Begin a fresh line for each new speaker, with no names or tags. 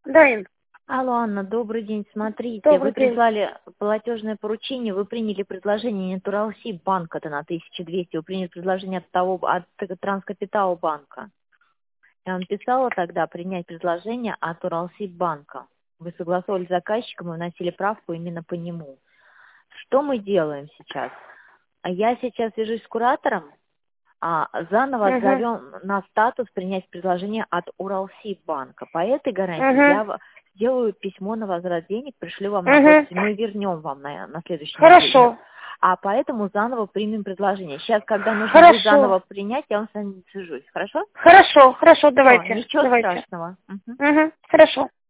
Да, Ин.
Алло, Анна, добрый день. Смотрите,
Добрый
вы
день.
прислали платежное поручение, вы приняли предложение не Туралси банка, это на 1200, вы приняли предложение от Транскапитал банка. Я вам писала тогда принять предложение от Уралсиб банка. Вы согласовали с заказчиком и вносили правку именно по нему. Что мы делаем сейчас? Я сейчас свяжусь с куратором, заново
Угу.
отзовем на статус принять предложение от Уралсиб банка. По этой гарантии
Угу.
я сделаю письмо на возврат денег, пришлю вам на
Угу.
почту, мы вернем вам на следующей неделе.
Хорошо.
А поэтому заново примем предложение. Сейчас, когда нужно будет
Хорошо.
заново принять, я вам с вами свяжусь. Хорошо?
Хорошо. Хорошо,
Все,
давайте.
ничего
Давайте.
страшного. Мгм.
Угу. Хорошо.